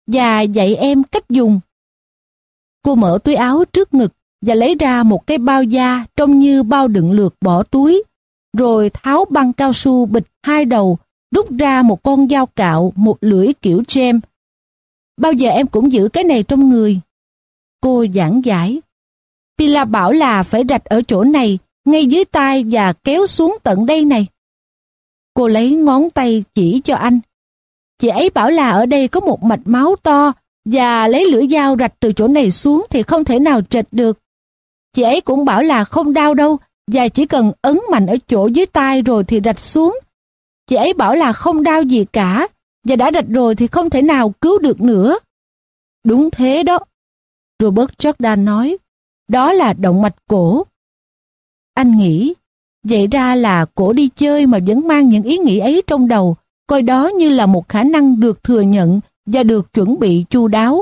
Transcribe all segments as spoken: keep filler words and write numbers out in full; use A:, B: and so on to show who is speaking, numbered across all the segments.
A: và dạy em cách dùng. Cô mở túi áo trước ngực và lấy ra một cái bao da trông như bao đựng lược bỏ túi, rồi tháo băng cao su bịch hai đầu, rút ra một con dao cạo, một lưỡi kiểu gem. Bao giờ em cũng giữ cái này trong người. Cô giảng giải. Pila bảo là phải rạch ở chỗ này, ngay dưới tai và kéo xuống tận đây này. Cô lấy ngón tay chỉ cho anh. Chị ấy bảo là ở đây có một mạch máu to, và lấy lưỡi dao rạch từ chỗ này xuống thì không thể nào trệt được. Chị ấy cũng bảo là không đau đâu, và chỉ cần ấn mạnh ở chỗ dưới tai rồi thì rạch xuống. Chị ấy bảo là không đau gì cả, và đã rạch rồi thì không thể nào cứu được nữa. Đúng thế đó, Robert Jordan nói. Đó là động mạch cổ. Anh nghĩ, vậy ra là cổ đi chơi mà vẫn mang những ý nghĩ ấy trong đầu, coi đó như là một khả năng được thừa nhận và được chuẩn bị chu đáo.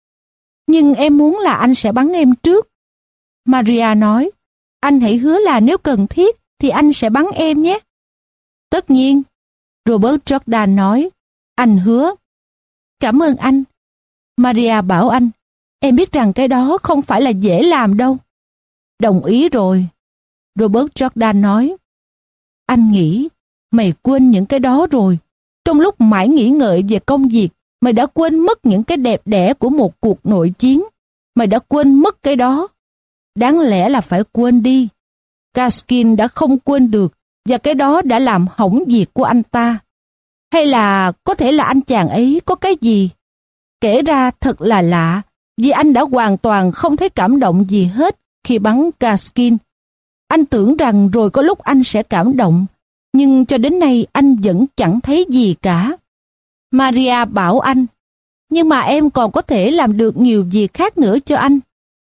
A: Nhưng em muốn là anh sẽ bắn em trước. Maria nói, anh hãy hứa là nếu cần thiết thì anh sẽ bắn em nhé. Tất nhiên, Robert Jordan nói, anh hứa. Cảm ơn anh. Maria bảo anh, em biết rằng cái đó không phải là dễ làm đâu. Đồng ý rồi. Robert Jordan nói, anh nghĩ mày quên những cái đó rồi. Trong lúc mãi nghĩ ngợi về công việc, mày đã quên mất những cái đẹp đẽ của một cuộc nội chiến. Mày đã quên mất cái đó. Đáng lẽ là phải quên đi. Gaskin đã không quên được, và cái đó đã làm hỏng việc của anh ta. Hay là có thể là anh chàng ấy có cái gì? Kể ra thật là lạ, vì anh đã hoàn toàn không thấy cảm động gì hết khi bắn Gaskin. Anh tưởng rằng rồi có lúc anh sẽ cảm động, nhưng cho đến nay anh vẫn chẳng thấy gì cả. Maria bảo anh, nhưng mà em còn có thể làm được nhiều việc khác nữa cho anh.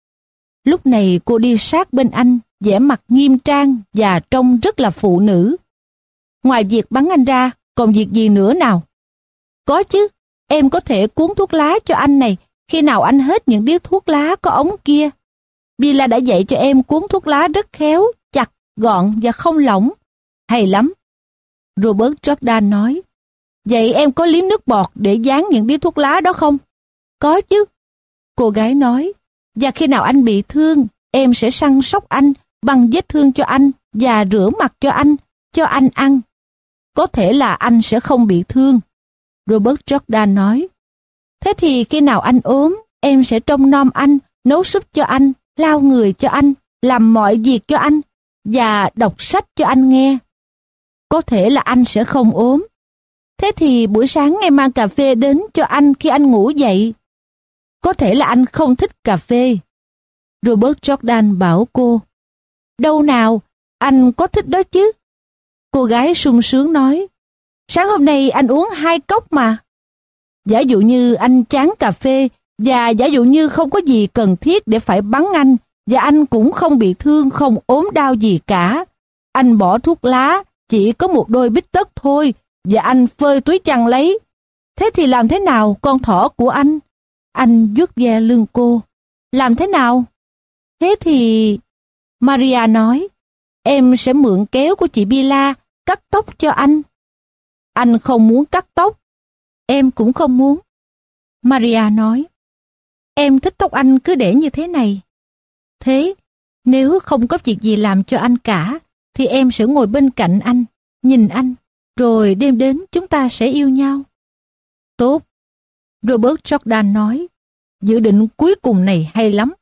A: Lúc này cô đi sát bên anh, vẻ mặt nghiêm trang và trông rất là phụ nữ. Ngoài việc bắn anh ra, còn việc gì nữa nào? Có chứ, em có thể cuốn thuốc lá cho anh này, khi nào anh hết những điếu thuốc lá có ống kia. Billa đã dạy cho em cuốn thuốc lá rất khéo, chặt, gọn và không lỏng. Hay lắm. Robert Jordan nói, vậy em có liếm nước bọt để dán những điếu thuốc lá đó không? Có chứ. Cô gái nói, và khi nào anh bị thương, em sẽ săn sóc anh, băng vết thương cho anh và rửa mặt cho anh, cho anh ăn. Có thể là anh sẽ không bị thương. Robert Jordan nói, thế thì khi nào anh ốm, em sẽ trông nom anh, nấu súp cho anh, lau người cho anh, làm mọi việc cho anh, và đọc sách cho anh nghe. Có thể là anh sẽ không ốm. Thế thì buổi sáng em mang cà phê đến cho anh khi anh ngủ dậy. Có thể là anh không thích cà phê. Robert Jordan bảo cô, đâu nào, anh có thích đó chứ. Cô gái sung sướng nói, sáng hôm nay anh uống hai cốc mà. Giả dụ như anh chán cà phê, và giả dụ như không có gì cần thiết để phải bắn anh, và anh cũng không bị thương, không ốm đau gì cả. Anh bỏ thuốc lá, chỉ có một đôi bít tất thôi, và anh phơi túi chăn lấy. Thế thì làm thế nào, con thỏ của anh? Anh vuốt ve lưng cô. Làm thế nào? Thế thì... Maria nói, em sẽ mượn kéo của chị Billa, cắt tóc cho anh. Anh không muốn cắt tóc. Em cũng không muốn. Maria nói, em thích tóc anh cứ để như thế này. Thế, nếu không có việc gì làm cho anh cả, thì em sẽ ngồi bên cạnh anh, nhìn anh, rồi đêm đến chúng ta sẽ yêu nhau. Tốt. Robert Jordan nói, dự định cuối cùng này hay lắm.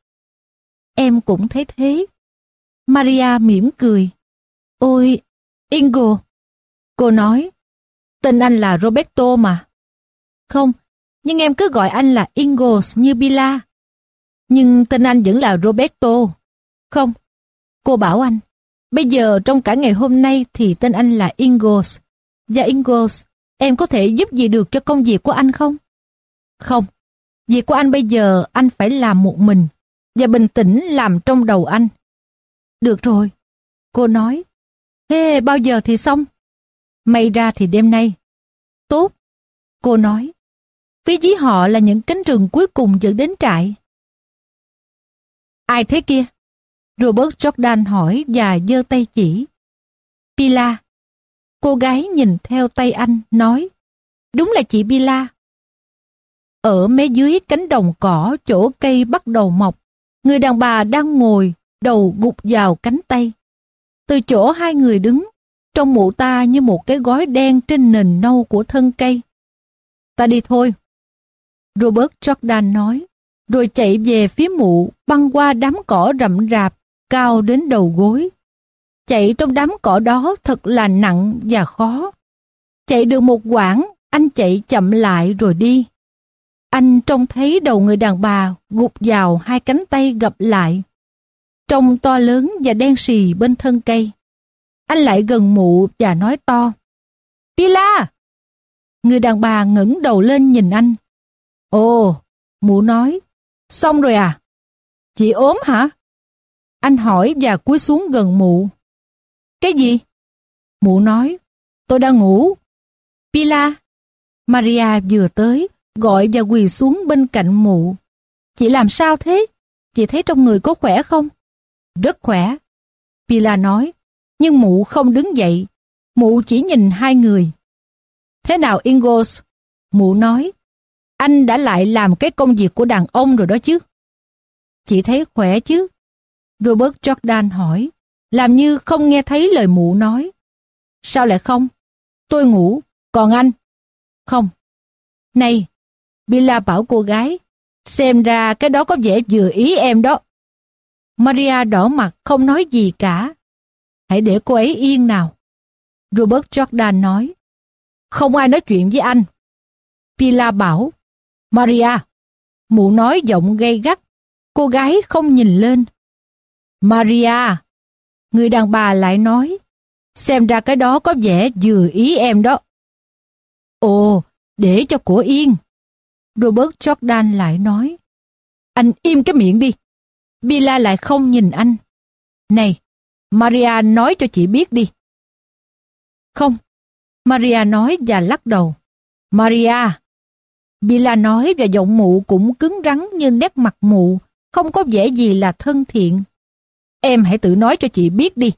A: Em cũng thấy thế. Maria mỉm cười. Ôi, Ingo. Cô nói, tên anh là Roberto mà. Không, nhưng em cứ gọi anh là Ingos như Billa. Nhưng tên anh vẫn là Roberto. Không, cô bảo anh, bây giờ trong cả ngày hôm nay thì tên anh là Ingos. Và Ingos, em có thể giúp gì được cho công việc của anh không? Không, việc của anh bây giờ anh phải làm một mình, và bình tĩnh làm trong đầu anh. Được rồi, cô nói. Thế bao giờ thì xong? May ra thì đêm nay. Tốt, cô nói. Phía dưới họ là những cánh rừng cuối cùng dẫn đến trại. Ai thế kia? Robert Jordan hỏi và giơ tay chỉ. Billa. Cô gái nhìn theo tay anh, nói. Đúng là chị Billa. Ở mé dưới cánh đồng cỏ chỗ cây bắt đầu mọc, người đàn bà đang ngồi, đầu gục vào cánh tay. Từ chỗ hai người đứng, trông mụ ta như một cái gói đen trên nền nâu của thân cây. Ta đi thôi, Robert Jordan nói, rồi chạy về phía mụ băng qua đám cỏ rậm rạp, cao đến đầu gối. Chạy trong đám cỏ đó thật là nặng và khó. Chạy được một quãng, anh chạy chậm lại rồi đi. Anh trông thấy đầu người đàn bà gục vào hai cánh tay gập lại, trông to lớn và đen sì bên thân cây. Anh lại gần mụ và nói to, Pila! Người đàn bà ngẩng đầu lên nhìn anh. Ồ, mụ nói, xong rồi à? Chị ốm hả? Anh hỏi và cúi xuống gần mụ. Cái gì? Mụ nói, tôi đang ngủ. Pila! Maria vừa tới, gọi và quỳ xuống bên cạnh mụ. Chị làm sao thế? Chị thấy trong người có khỏe không? Rất khỏe. Pila nói, nhưng mụ không đứng dậy. Mụ chỉ nhìn hai người. Thế nào Ingos? Mụ nói, anh đã lại làm cái công việc của đàn ông rồi đó chứ. Chị thấy khỏe chứ? Robert Jordan hỏi, làm như không nghe thấy lời mụ nói. Sao lại không? Tôi ngủ, còn anh? Không. Này, Pila bảo cô gái, xem ra cái đó có vẻ vừa ý em đó. Maria đỏ mặt không nói gì cả. Hãy để cô ấy yên nào. Robert Jordan nói, không ai nói chuyện với anh. Pila bảo, Maria. Mụ nói giọng gay gắt. Cô gái không nhìn lên. Maria. Người đàn bà lại nói, xem ra cái đó có vẻ vừa ý em đó. Ồ, để cho cổ yên. Robert Jordan lại nói, anh im cái miệng đi. Pila lại không nhìn anh. Này, Maria nói cho chị biết đi. Không, Maria nói và lắc đầu. Maria. Pila nói và giọng mụ cũng cứng rắn như nét mặt mụ, không có vẻ gì là thân thiện. Em hãy tự nói cho chị biết đi.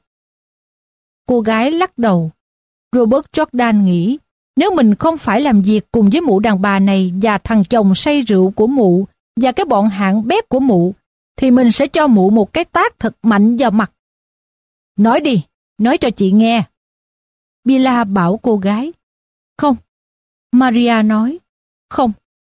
A: Cô gái lắc đầu. Robert Jordan nghĩ, nếu mình không phải làm việc cùng với mụ đàn bà này và thằng chồng say rượu của mụ và cái bọn hạng bét của mụ, thì mình sẽ cho mụ một cái tát thật mạnh vào mặt. Nói đi, nói cho chị nghe. Pila bảo cô gái. Không. Maria nói. Không.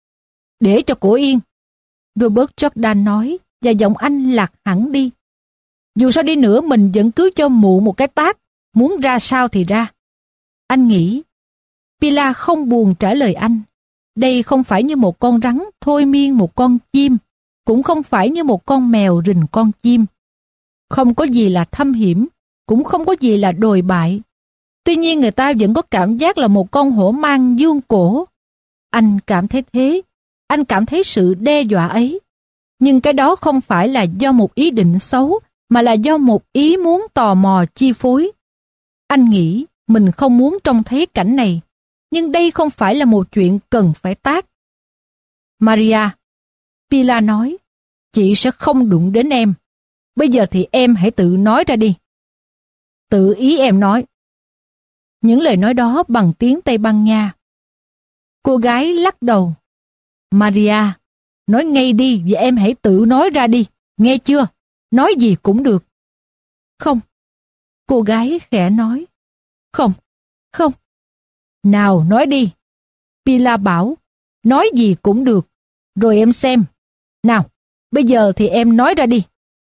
A: Để cho cổ yên. Robert Jordan nói, và giọng anh lạc hẳn đi. Dù sao đi nữa mình vẫn cứ cho mụ một cái tát, muốn ra sao thì ra. Anh nghĩ. Pila không buồn trả lời anh. Đây không phải như một con rắn thôi miên một con chim, cũng không phải như một con mèo rình con chim. Không có gì là thâm hiểm, cũng không có gì là đồi bại. Tuy nhiên người ta vẫn có cảm giác là một con hổ mang dương cổ. Anh cảm thấy thế, anh cảm thấy sự đe dọa ấy. Nhưng cái đó không phải là do một ý định xấu, mà là do một ý muốn tò mò chi phối. Anh nghĩ mình không muốn trông thấy cảnh này, nhưng đây không phải là một chuyện cần phải tát. Maria, Pila nói, chị sẽ không đụng đến em. Bây giờ thì em hãy tự nói ra đi. Tự ý em nói. Những lời nói đó bằng tiếng Tây Ban Nha. Cô gái lắc đầu. Maria, nói ngay đi và em hãy tự nói ra đi, nghe chưa? Nói gì cũng được. Không. Cô gái khẽ nói. Không, không. Nào, nói đi. Pila bảo, nói gì cũng được. Rồi em xem. Nào, bây giờ thì em nói ra đi.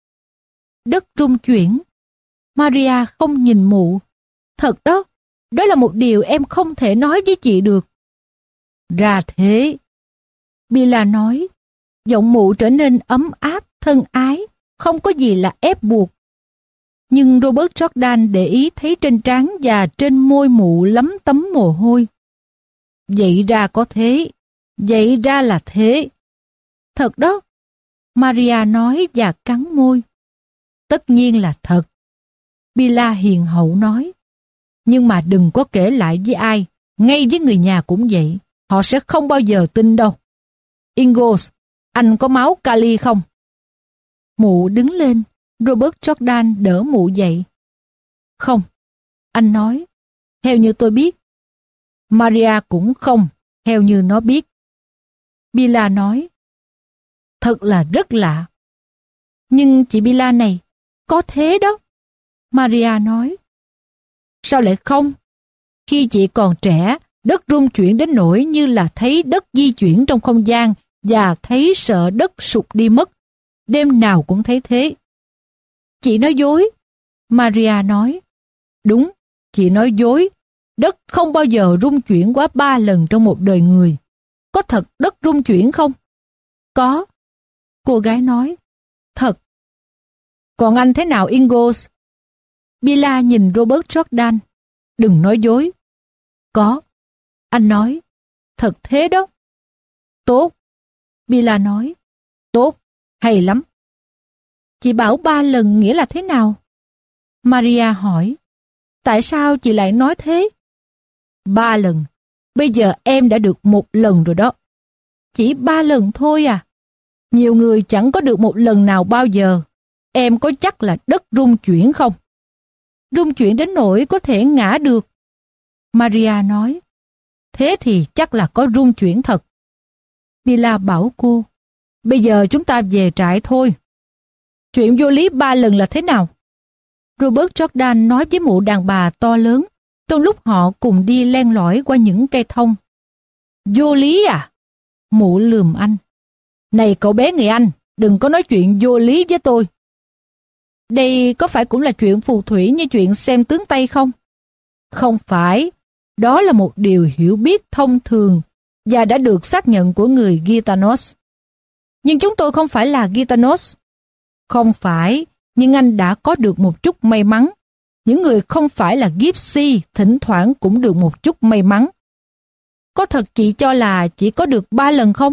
A: Đất rung chuyển. Maria không nhìn mụ. Thật đó, đó là một điều em không thể nói với chị được. Ra thế. Pila nói, giọng mụ trở nên ấm áp, thân ái, không có gì là ép buộc. Nhưng Robert Jordan để ý thấy trên trán và trên môi mụ lấm tấm mồ hôi. Vậy ra có thế, vậy ra là thế. Thật đó, Maria nói và cắn môi. Tất nhiên là thật. Pila hiền hậu nói. Nhưng mà đừng có kể lại với ai, ngay với người nhà cũng vậy, họ sẽ không bao giờ tin đâu. Ingos, anh có máu kali không? Mụ đứng lên, Robert Jordan đỡ mụ dậy. Không, anh nói, theo như tôi biết. Maria cũng không, theo như nó biết. Bila nói, thật là rất lạ. Nhưng chị Bila này, có thế đó. Maria nói, sao lại không? Khi chị còn trẻ, đất rung chuyển đến nỗi như là thấy đất di chuyển trong không gian và thấy sợ đất sụp đi mất. Đêm nào cũng thấy thế. Chị nói dối. Maria nói, đúng, chị nói dối. Đất không bao giờ rung chuyển quá ba lần trong một đời người. Có thật đất rung chuyển không? Có. Cô gái nói, thật. Còn anh thế nào Ingalls? Bila nhìn Robert Jordan. Đừng nói dối. Có. Anh nói, thật thế đó. Tốt. Bila nói, tốt, hay lắm. Chị bảo ba lần nghĩa là thế nào? Maria hỏi, tại sao chị lại nói thế? Ba lần. Bây giờ em đã được một lần rồi đó. Chỉ ba lần thôi à? Nhiều người chẳng có được một lần nào bao giờ. Em có chắc là đất rung chuyển không? Rung chuyển đến nỗi có thể ngã được. Maria nói, thế thì chắc là có rung chuyển thật. Bila bảo cô, bây giờ chúng ta về trại thôi. Chuyện vô lý ba lần là thế nào? Robert Jordan nói với mụ đàn bà to lớn trong lúc họ cùng đi len lỏi qua những cây thông. Vô lý à? Mụ lườm anh. Này cậu bé người Anh, đừng có nói chuyện vô lý với tôi. Đây có phải cũng là chuyện phù thủy như chuyện xem tướng Tây không? Không phải. Đó là một điều hiểu biết thông thường và đã được xác nhận của người Gitanos. Nhưng chúng tôi không phải là Gitanos. Không phải, nhưng anh đã có được một chút may mắn. Những người không phải là Gypsy thỉnh thoảng cũng được một chút may mắn. Có thật chị cho là chỉ có được ba lần không?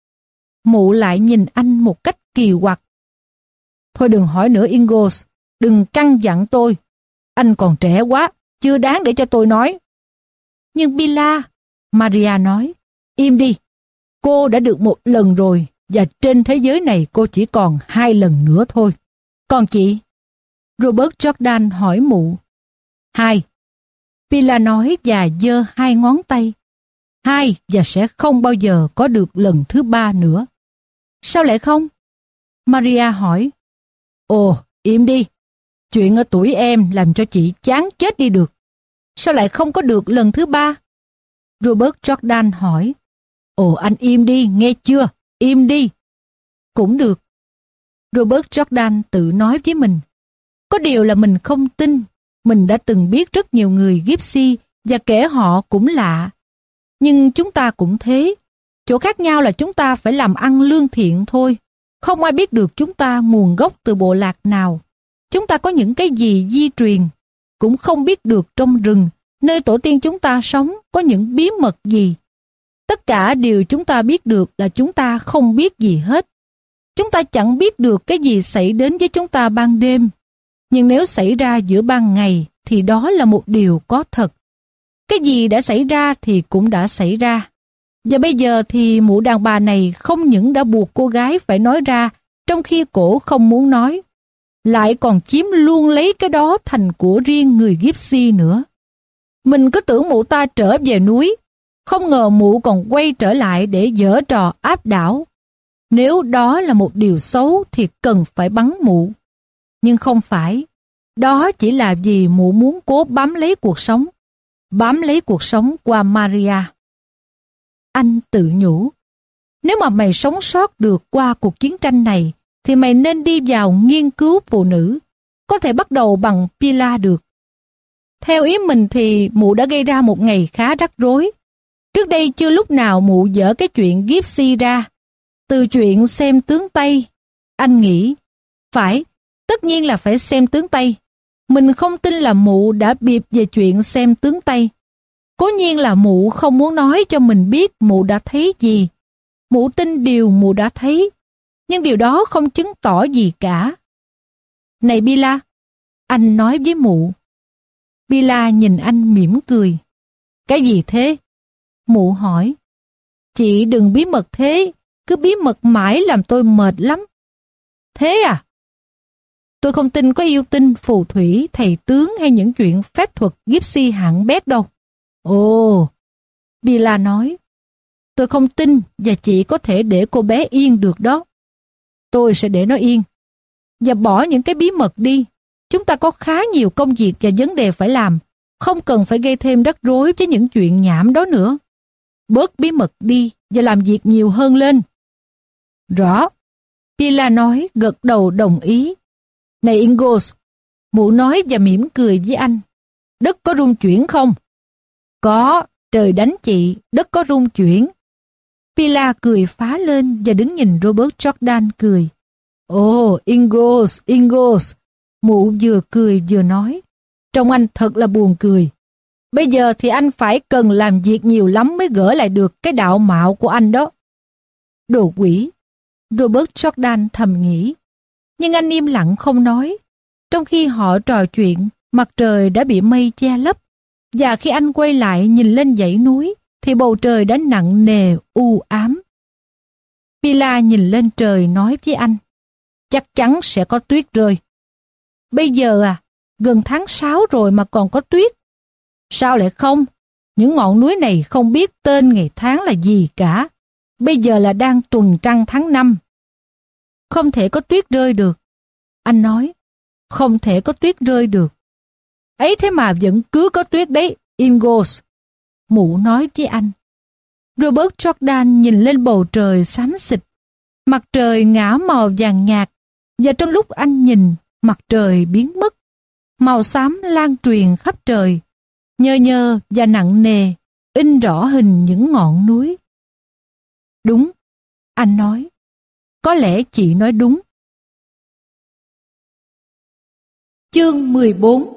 A: Mụ lại nhìn anh một cách kỳ quặc. Thôi đừng hỏi nữa Ingalls, đừng căn dặn tôi. Anh còn trẻ quá, chưa đáng để cho tôi nói. Nhưng Bila, Maria nói, im đi. Cô đã được một lần rồi, và trên thế giới này cô chỉ còn hai lần nữa thôi. Còn chị? Robert Jordan hỏi mụ. Hai. Bila nói và giơ hai ngón tay. Hai và sẽ không bao giờ có được lần thứ ba nữa. Sao lại không? Maria hỏi. Ồ, im đi. Chuyện ở tuổi em làm cho chị chán chết đi được. Sao lại không có được lần thứ ba? Robert Jordan hỏi. Ồ, anh im đi, nghe chưa? Im đi. Cũng được. Robert Jordan tự nói với mình. Có điều là mình không tin. Mình đã từng biết rất nhiều người Gypsy và kể họ cũng lạ. Nhưng chúng ta cũng thế. Chỗ khác nhau là chúng ta phải làm ăn lương thiện thôi. Không ai biết được chúng ta nguồn gốc từ bộ lạc nào. Chúng ta có những cái gì di truyền. Cũng không biết được trong rừng, nơi tổ tiên chúng ta sống, có những bí mật gì. Tất cả điều chúng ta biết được là chúng ta không biết gì hết. Chúng ta chẳng biết được cái gì xảy đến với chúng ta ban đêm. Nhưng nếu xảy ra giữa ban ngày thì đó là một điều có thật. Cái gì đã xảy ra thì cũng đã xảy ra. Và bây giờ thì mụ đàn bà này không những đã buộc cô gái phải nói ra trong khi cổ không muốn nói, lại còn chiếm luôn lấy cái đó thành của riêng người Gypsy nữa. Mình cứ tưởng mụ ta trở về núi, không ngờ mụ còn quay trở lại để giở trò áp đảo. Nếu đó là một điều xấu thì cần phải bắn mụ. Nhưng không phải. Đó chỉ là vì mụ muốn cố bám lấy cuộc sống. Bám lấy cuộc sống qua Maria. Anh tự nhủ. Nếu mà mày sống sót được qua cuộc chiến tranh này, thì mày nên đi vào nghiên cứu phụ nữ. Có thể bắt đầu bằng Bila được. Theo ý mình thì mụ đã gây ra một ngày khá rắc rối. Trước đây chưa lúc nào mụ dở cái chuyện Gypsy ra. Từ chuyện xem tướng Tây, anh nghĩ, phải, tất nhiên là phải xem tướng Tây. Mình không tin là mụ đã bịp về chuyện xem tướng Tây. Cố nhiên là mụ không muốn nói cho mình biết mụ đã thấy gì. Mụ tin điều mụ đã thấy, nhưng điều đó không chứng tỏ gì cả. Này Bila, anh nói với mụ. Bila nhìn anh mỉm cười. Cái gì thế? Mụ hỏi. Chị đừng bí mật thế, cứ bí mật mãi làm tôi mệt lắm. Thế à? Tôi không tin có yêu tinh, phù thủy, thầy tướng hay những chuyện phép thuật Gypsy hạng bét đâu. Ồ, Bila nói. Tôi không tin và chị có thể để cô bé yên được đó. Tôi sẽ để nó yên. Và bỏ những cái bí mật đi. Chúng ta có khá nhiều công việc và vấn đề phải làm. Không cần phải gây thêm rắc rối với những chuyện nhảm đó nữa. Bớt bí mật đi và làm việc nhiều hơn lên. Rõ. Pila nói, gật đầu đồng ý. Này Ingalls, mụ nói và mỉm cười với anh. Đất có rung chuyển không? Có, trời đánh chị, đất có rung chuyển. Pila cười phá lên và đứng nhìn Robert Jordan cười. Ồ, oh, Ingalls, Ingalls. Mụ vừa cười vừa nói. Trông anh thật là buồn cười. Bây giờ thì anh phải cần làm việc nhiều lắm mới gỡ lại được cái đạo mạo của anh đó. Đồ quỷ, Robert Jordan thầm nghĩ. Nhưng anh im lặng không nói. Trong khi họ trò chuyện, mặt trời đã bị mây che lấp. Và khi anh quay lại nhìn lên dãy núi, thì bầu trời đã nặng nề, u ám. Pila nhìn lên trời nói với anh. Chắc chắn sẽ có tuyết rơi. Bây giờ à, gần tháng sáu rồi mà còn có tuyết. Sao lại không? Những ngọn núi này không biết tên ngày tháng là gì cả. Bây giờ là đang tuần trăng tháng năm. Không thể có tuyết rơi được. Anh nói, không thể có tuyết rơi được. Ấy thế mà vẫn cứ có tuyết đấy, Ingalls. Mụ nói với anh. Robert Jordan nhìn lên bầu trời xám xịt. Mặt trời ngả màu vàng nhạt. Và trong lúc anh nhìn, mặt trời biến mất. Màu xám lan truyền khắp trời. Nhơ nhơ và nặng nề, in rõ hình những ngọn núi. Đúng, anh nói. Có lẽ chị nói đúng. Chương mười bốn.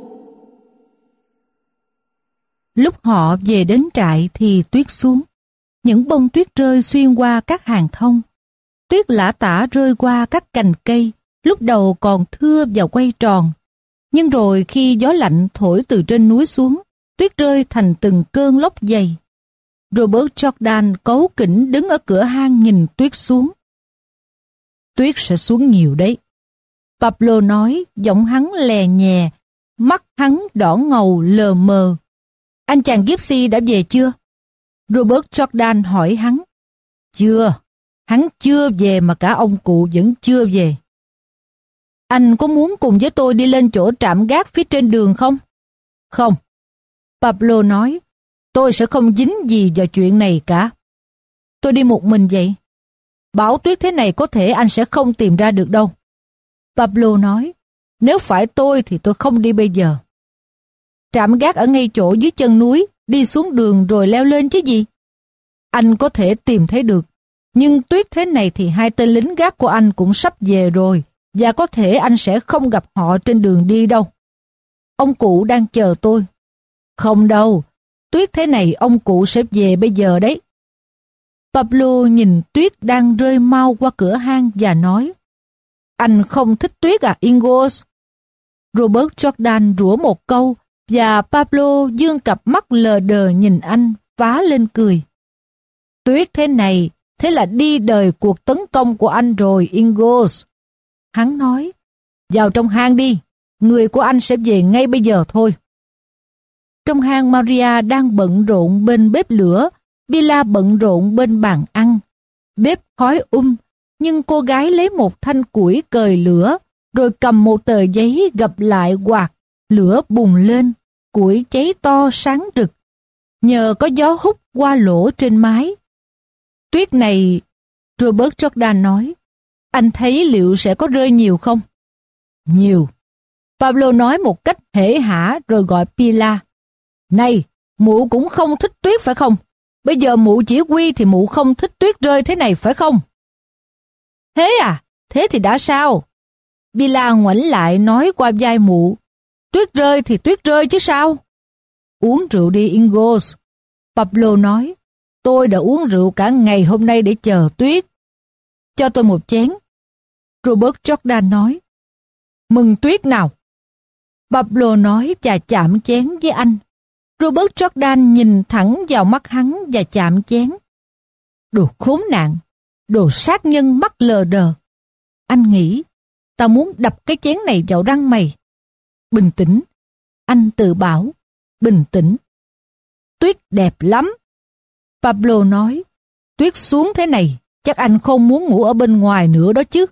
A: Lúc họ về đến trại thì tuyết xuống. Những bông tuyết rơi xuyên qua các hàng thông. Tuyết lả tả rơi qua các cành cây, lúc đầu còn thưa và quay tròn. Nhưng rồi khi gió lạnh thổi từ trên núi xuống, tuyết rơi thành từng cơn lốc dày. Robert Jordan cáu kỉnh đứng ở cửa hang nhìn tuyết xuống. Tuyết sẽ xuống nhiều đấy. Pablo nói, giọng hắn lè nhè, mắt hắn đỏ ngầu lờ mờ. Anh chàng Gypsy đã về chưa? Robert Jordan hỏi hắn. Chưa, hắn chưa về mà cả ông cụ vẫn chưa về. Anh có muốn cùng với tôi đi lên chỗ trạm gác phía trên đường không? Không. Pablo nói, tôi sẽ không dính gì vào chuyện này cả. Tôi đi một mình vậy. Bão tuyết thế này có thể anh sẽ không tìm ra được đâu. Pablo nói, nếu phải tôi thì tôi không đi bây giờ. Trạm gác ở ngay chỗ dưới chân núi, đi xuống đường rồi leo lên chứ gì. Anh có thể tìm thấy được, nhưng tuyết thế này thì hai tên lính gác của anh cũng sắp về rồi, và có thể anh sẽ không gặp họ trên đường đi đâu. Ông cụ đang chờ tôi. Không đâu, tuyết thế này ông cụ sẽ về bây giờ đấy. Pablo nhìn tuyết đang rơi mau qua cửa hang và nói, anh không thích tuyết à, Ingalls? Robert Jordan rủa một câu, và Pablo dương cặp mắt lờ đờ nhìn anh, phá lên cười. Tuyết thế này, thế là đi đời cuộc tấn công của anh rồi, Ingalls. Hắn nói, vào trong hang đi, người của anh sẽ về ngay bây giờ thôi. Trong hang, Maria đang bận rộn bên bếp lửa, Pila bận rộn bên bàn ăn. Bếp khói um, nhưng cô gái lấy một thanh củi cời lửa, rồi cầm một tờ giấy gập lại quạt, lửa bùng lên, củi cháy to sáng rực, nhờ có gió hút qua lỗ trên mái. Tuyết này, Robert Jordan nói, anh thấy liệu sẽ có rơi nhiều không? Nhiều. Pablo nói một cách hể hả rồi gọi Pila. Này, mụ cũng không thích tuyết phải không? Bây giờ mụ chỉ huy thì mụ không thích tuyết rơi thế này phải không? Thế à? Thế thì đã sao? Pila ngoảnh lại nói qua vai mụ. Tuyết rơi thì tuyết rơi chứ sao? Uống rượu đi, Ingalls. Pablo nói. Tôi đã uống rượu cả ngày hôm nay để chờ tuyết. Cho tôi một chén. Robert Jordan nói. Mừng tuyết nào. Pablo nói và chạm chén với anh. Robert Jordan nhìn thẳng vào mắt hắn và chạm chén. Đồ khốn nạn, đồ sát nhân mắt lờ đờ. Anh nghĩ, tao muốn đập cái chén này vào răng mày. Bình tĩnh, anh tự bảo, bình tĩnh. Tuyết đẹp lắm. Pablo nói, Tuyết xuống thế này, chắc anh không muốn ngủ ở bên ngoài nữa đó chứ.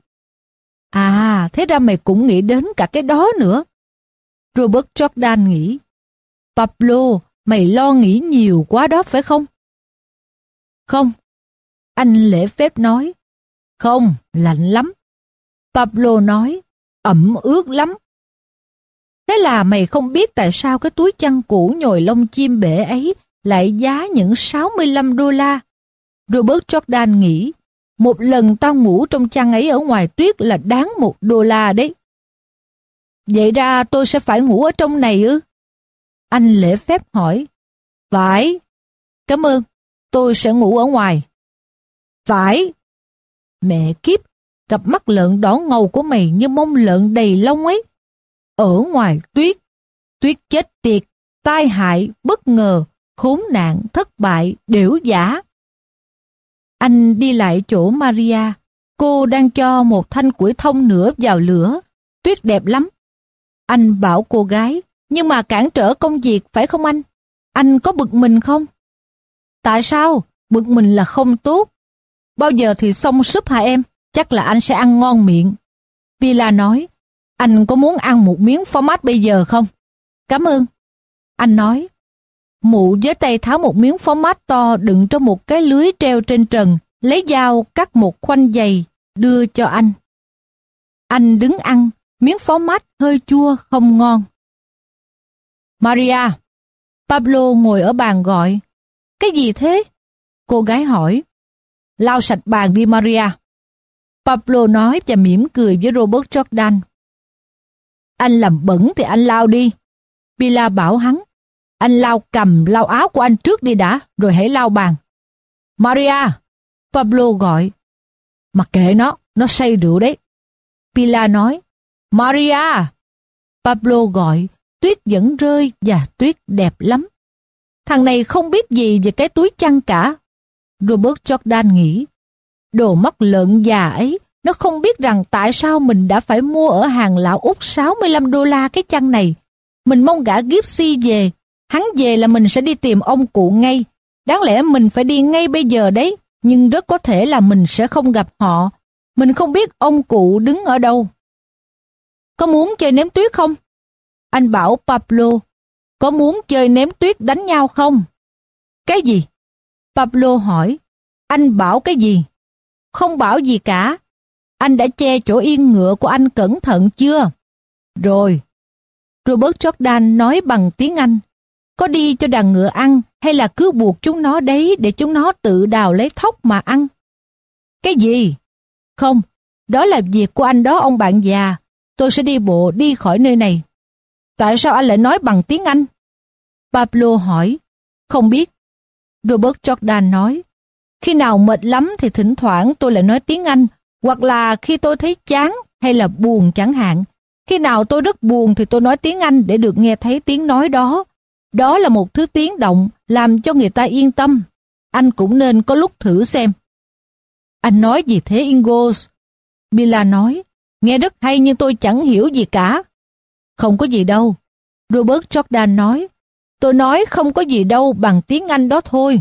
A: À, thế ra mày cũng nghĩ đến cả cái đó nữa. Robert Jordan nghĩ. Pablo, mày lo nghĩ nhiều quá đó phải không? Không. Anh lễ phép nói. Không, lạnh lắm. Pablo nói, ẩm ướt lắm. Thế là mày không biết tại sao cái túi chăn cũ nhồi lông chim bể ấy lại giá những sáu mươi lăm đô la. Robert Jordan nghĩ, một lần tao ngủ trong chăn ấy ở ngoài tuyết là đáng một đô la đấy. Vậy ra tôi sẽ phải ngủ ở trong này ư? Anh lễ phép hỏi. Phải. Cảm ơn, tôi sẽ ngủ ở ngoài. Phải. Mẹ kiếp, cặp mắt lợn đỏ ngầu của mày như mông lợn đầy lông ấy. Ở ngoài tuyết, tuyết chết tiệt, tai hại, bất ngờ, khốn nạn, thất bại, đểu giả. Anh đi lại chỗ Maria, cô đang cho một thanh củi thông nữa vào lửa, tuyết đẹp lắm. Anh bảo cô gái, nhưng mà cản trở công việc phải không anh? Anh có bực mình không? Tại sao? Bực mình là không tốt. Bao giờ thì xong súp hả em? Chắc là anh sẽ ăn ngon miệng. Pila nói, anh có muốn ăn một miếng phó mát bây giờ không? Cảm ơn. Anh nói, mụ với tay tháo một miếng phó mát to đựng trong một cái lưới treo trên trần, lấy dao cắt một khoanh dày, đưa cho anh. Anh đứng ăn, miếng phó mát hơi chua không ngon. Maria, Pablo ngồi ở bàn gọi. Cái gì thế? Cô gái hỏi. Lau sạch bàn đi Maria. Pablo nói và mỉm cười với Robert Jordan. Anh làm bẩn thì anh lau đi. Pila bảo hắn. Anh lau cầm, lau áo của anh trước đi đã, rồi hãy lau bàn. Maria, Pablo gọi. Mặc kệ nó, nó say rượu đấy. Pila nói. Maria, Pablo gọi. Tuyết vẫn rơi và tuyết đẹp lắm. Thằng này không biết gì về cái túi chăn cả. Robert Jordan nghĩ. Đồ mắt lợn già ấy, nó không biết rằng tại sao mình đã phải mua ở hàng lão Úc sáu mươi lăm đô la cái chăn này. Mình mong gã Gypsy về. Hắn về là mình sẽ đi tìm ông cụ ngay. Đáng lẽ mình phải đi ngay bây giờ đấy, nhưng rất có thể là mình sẽ không gặp họ. Mình không biết ông cụ đứng ở đâu. Có muốn chơi ném tuyết không? Anh bảo Pablo. Có muốn chơi ném tuyết đánh nhau không? Cái gì? Pablo hỏi. Anh bảo cái gì? Không bảo gì cả. Anh đã che chỗ yên ngựa của anh cẩn thận chưa? Rồi. Robert Jordan nói bằng tiếng Anh. Có đi cho đàn ngựa ăn hay là cứ buộc chúng nó đấy để chúng nó tự đào lấy thóc mà ăn? Cái gì? Không, đó là việc của anh đó ông bạn già. Tôi sẽ đi bộ đi khỏi nơi này. Tại sao anh lại nói bằng tiếng Anh? Pablo hỏi. Không biết. Robert Jordan nói. Khi nào mệt lắm thì thỉnh thoảng tôi lại nói tiếng Anh, hoặc là khi tôi thấy chán hay là buồn chẳng hạn. Khi nào tôi rất buồn thì tôi nói tiếng Anh để được nghe thấy tiếng nói đó. Đó là một thứ tiếng động làm cho người ta yên tâm. Anh cũng nên có lúc thử xem. Anh nói gì thế Ingos? Pila nói. Nghe rất hay nhưng tôi chẳng hiểu gì cả. Không có gì đâu. Robert Jordan nói. Tôi nói không có gì đâu bằng tiếng Anh đó thôi.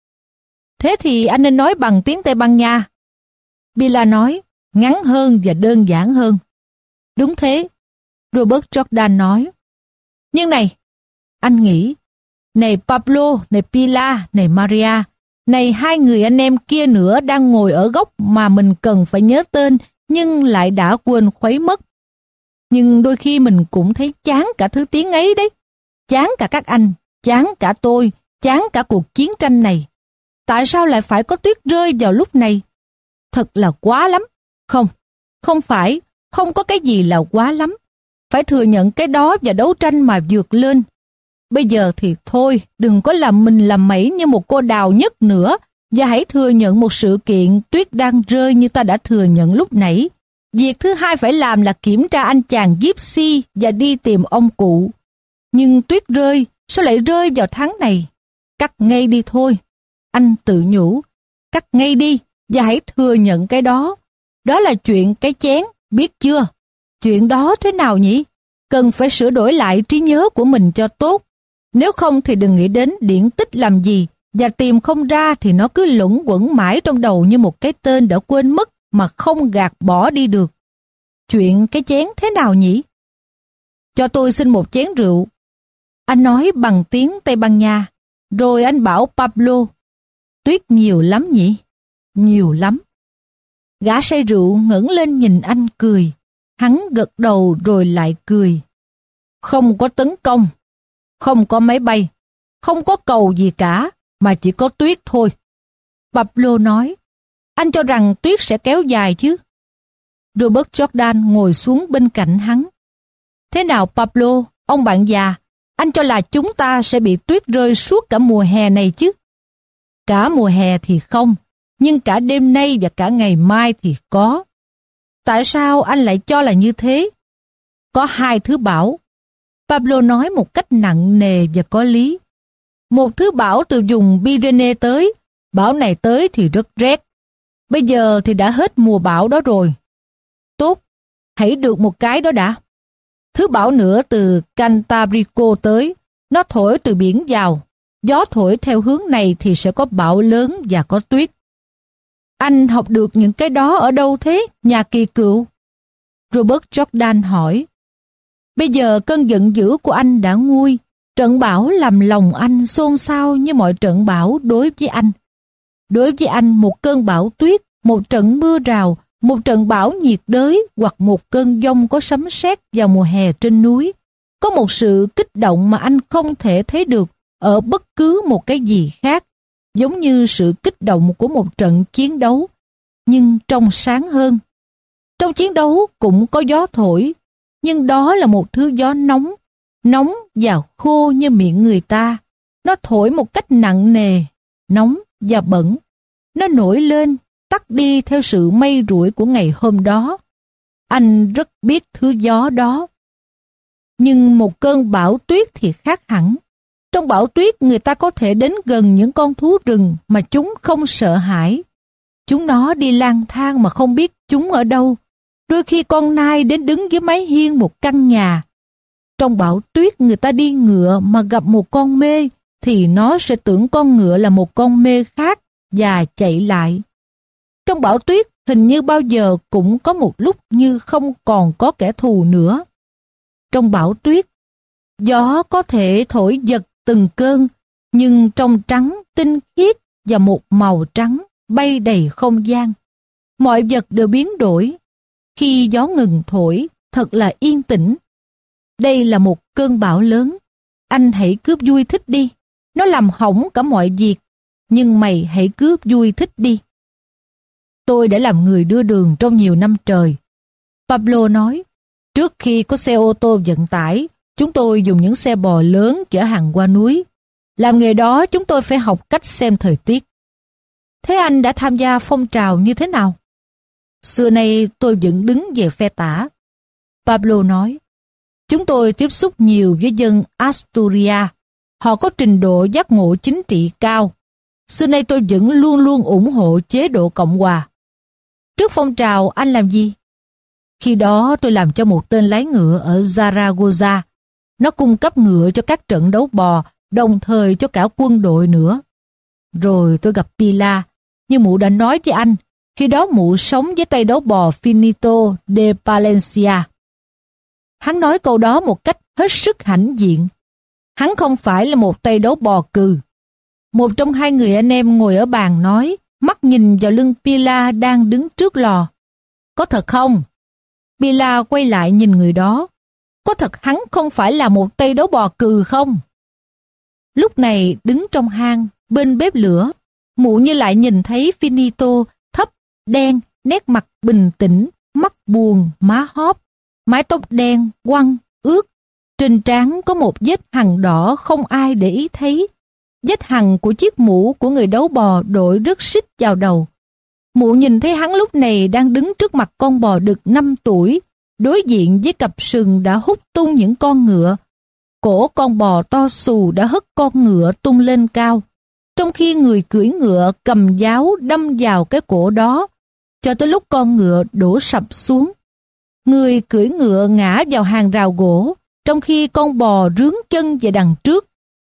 A: Thế thì anh nên nói bằng tiếng Tây Ban Nha. Pila nói. Ngắn hơn và đơn giản hơn. Đúng thế. Robert Jordan nói. Nhưng này, anh nghĩ, này Pablo, này Pila, này Maria, này hai người anh em kia nữa đang ngồi ở góc mà mình cần phải nhớ tên nhưng lại đã quên khuấy mất. Nhưng đôi khi mình cũng thấy chán cả thứ tiếng ấy đấy. Chán cả các anh, chán cả tôi, chán cả cuộc chiến tranh này. Tại sao lại phải có tuyết rơi vào lúc này? Thật là quá lắm. Không, không phải, không có cái gì là quá lắm. Phải thừa nhận cái đó và đấu tranh mà vượt lên. Bây giờ thì thôi, đừng có làm mình làm mẩy như một cô đào nhất nữa, và hãy thừa nhận một sự kiện tuyết đang rơi như ta đã thừa nhận lúc nãy. Việc thứ hai phải làm là kiểm tra anh chàng Gypsy và đi tìm ông cụ. Nhưng tuyết rơi, sao lại rơi vào tháng này? Cắt ngay đi thôi. Anh tự nhủ, cắt ngay đi và hãy thừa nhận cái đó. Đó là chuyện cái chén, biết chưa? Chuyện đó thế nào nhỉ? Cần phải sửa đổi lại trí nhớ của mình cho tốt. Nếu không thì đừng nghĩ đến điển tích làm gì, và tìm không ra thì nó cứ luẩn quẩn mãi trong đầu như một cái tên đã quên mất mà không gạt bỏ đi được. Chuyện cái chén thế nào nhỉ? Cho tôi xin một chén rượu. Anh nói bằng tiếng Tây Ban Nha, rồi anh bảo Pablo, tuyết nhiều lắm nhỉ? Nhiều lắm. Gã say rượu ngẩng lên nhìn anh cười. Hắn gật đầu rồi lại cười. Không có tấn công, không có máy bay, không có cầu gì cả, mà chỉ có tuyết thôi. Pablo nói, anh cho rằng tuyết sẽ kéo dài chứ? Robert Jordan ngồi xuống bên cạnh hắn. Thế nào Pablo, ông bạn già, anh cho là chúng ta sẽ bị tuyết rơi suốt cả mùa hè này chứ? Cả mùa hè thì không, nhưng cả đêm nay và cả ngày mai thì có. Tại sao anh lại cho là như thế? Có hai thứ bão. Pablo nói một cách nặng nề và có lý. Một thứ bão từ vùng Pyrenees tới, bão này tới thì rất rét. Bây giờ thì đã hết mùa bão đó rồi. Tốt, hãy được một cái đó đã. Thứ bão nữa từ Cantabrico tới, nó thổi từ biển vào. Gió thổi theo hướng này thì sẽ có bão lớn và có tuyết. Anh học được những cái đó ở đâu thế, nhà kỳ cựu? Robert Jordan hỏi. Bây giờ cơn giận dữ của anh đã nguôi. Trận bão làm lòng anh xôn xao như mọi trận bão đối với anh. Đối với anh, một cơn bão tuyết, một trận mưa rào, một trận bão nhiệt đới hoặc một cơn giông có sấm sét vào mùa hè trên núi, có một sự kích động mà anh không thể thấy được ở bất cứ một cái gì khác, giống như sự kích động của một trận chiến đấu, nhưng trong sáng hơn. Trong chiến đấu cũng có gió thổi, nhưng đó là một thứ gió nóng, nóng và khô như miệng người ta. Nó thổi một cách nặng nề, nóng và bẩn. Nó nổi lên, tắt đi theo sự mây rủi của ngày hôm đó. Anh rất biết thứ gió đó. Nhưng một cơn bão tuyết thì khác hẳn. Trong bão tuyết người ta có thể đến gần những con thú rừng mà chúng không sợ hãi. Chúng nó đi lang thang mà không biết chúng ở đâu. Đôi khi con nai đến đứng dưới mái hiên một căn nhà. Trong bão tuyết người ta đi ngựa mà gặp một con mê thì nó sẽ tưởng con ngựa là một con mê khác và chạy lại. Trong bão tuyết hình như bao giờ cũng có một lúc như không còn có kẻ thù nữa. Trong bão tuyết, gió có thể thổi giật từng cơn, nhưng trong trắng, tinh khiết và một màu trắng bay đầy không gian. Mọi vật đều biến đổi. Khi gió ngừng thổi, thật là yên tĩnh. Đây là một cơn bão lớn. Anh hãy cướp vui thích đi. Nó làm hỏng cả mọi việc. Nhưng mày hãy cướp vui thích đi. Tôi đã làm người đưa đường trong nhiều năm trời. Pablo nói, trước khi có xe ô tô vận tải, chúng tôi dùng những xe bò lớn chở hàng qua núi. Làm nghề đó chúng tôi phải học cách xem thời tiết. Thế anh đã tham gia phong trào như thế nào? Xưa nay tôi vẫn đứng về phe tả. Pablo nói, chúng tôi tiếp xúc nhiều với dân Asturias. Họ có trình độ giác ngộ chính trị cao. Xưa nay tôi vẫn luôn luôn ủng hộ chế độ Cộng hòa. Trước phong trào anh làm gì? Khi đó tôi làm cho một tên lái ngựa ở Zaragoza. Nó cung cấp ngựa cho các trận đấu bò, đồng thời cho cả quân đội nữa. Rồi tôi gặp Pilar, như mụ đã nói với anh, khi đó mụ sống với tay đấu bò Finito de Palencia. Hắn nói câu đó một cách hết sức hãnh diện. Hắn không phải là một tay đấu bò cừ. Một trong hai người anh em ngồi ở bàn nói, mắt nhìn vào lưng Pilar đang đứng trước lò. Có thật không? Pilar quay lại nhìn người đó. Có thật hắn không phải là một tay đấu bò cừ không? Lúc này đứng trong hang, bên bếp lửa, mụ như lại nhìn thấy Finito, thấp, đen, nét mặt bình tĩnh, mắt buồn, má hóp, mái tóc đen, quăn, ướt. Trên trán có một vết hằn đỏ không ai để ý thấy. Vết hằn của chiếc mũ của người đấu bò đội rất xích vào đầu. Mụ nhìn thấy hắn lúc này đang đứng trước mặt con bò đực năm tuổi, đối diện với cặp sừng đã hút tung những con ngựa. Cổ con bò to xù đã hất con ngựa tung lên cao, trong khi người cưỡi ngựa cầm giáo đâm vào cái cổ đó, cho tới lúc con ngựa đổ sập xuống. Người cưỡi ngựa ngã vào hàng rào gỗ, trong khi con bò rướn chân về đằng trước.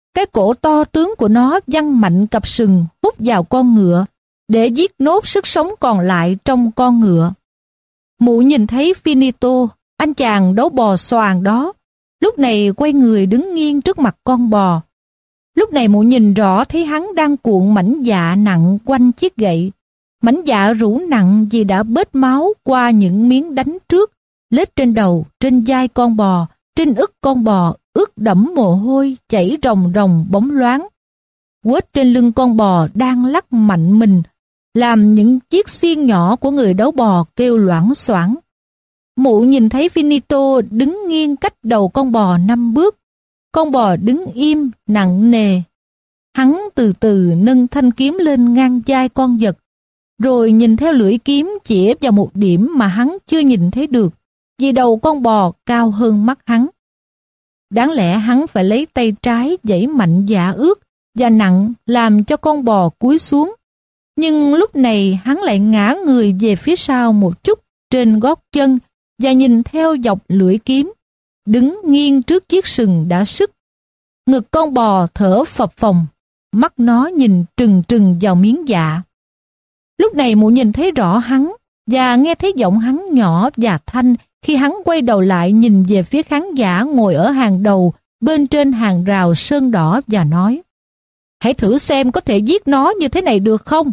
A: Cái cổ to tướng của nó văng mạnh cặp sừng hút vào con ngựa để giết nốt sức sống còn lại trong con ngựa. Mụ nhìn thấy Finito, anh chàng đấu bò xoàn đó, lúc này quay người đứng nghiêng trước mặt con bò. Lúc này mụ nhìn rõ thấy hắn đang cuộn mảnh dạ nặng quanh chiếc gậy. Mảnh dạ rũ nặng vì đã bết máu qua những miếng đánh trước, lết trên đầu, trên vai con bò, trên ức con bò, ướt đẫm mồ hôi, chảy ròng ròng bóng loáng. Quết trên lưng con bò đang lắc mạnh mình, làm những chiếc xiên nhỏ của người đấu bò kêu loảng xoảng. Mụ nhìn thấy Finito đứng nghiêng cách đầu con bò năm bước. Con bò đứng im, nặng nề. Hắn từ từ nâng thanh kiếm lên ngang vai con vật, rồi nhìn theo lưỡi kiếm chĩa vào một điểm mà hắn chưa nhìn thấy được, vì đầu con bò cao hơn mắt hắn. Đáng lẽ hắn phải lấy tay trái giãy mạnh dạ ướt và nặng làm cho con bò cúi xuống. Nhưng lúc này hắn lại ngã người về phía sau một chút trên gót chân và nhìn theo dọc lưỡi kiếm, đứng nghiêng trước chiếc sừng đã sứt. Ngực con bò thở phập phồng, mắt nó nhìn trừng trừng vào miếng dạ. Lúc này mụ nhìn thấy rõ hắn và nghe thấy giọng hắn nhỏ và thanh khi hắn quay đầu lại nhìn về phía khán giả ngồi ở hàng đầu bên trên hàng rào sơn đỏ và nói: "Hãy thử xem có thể giết nó như thế này được không?"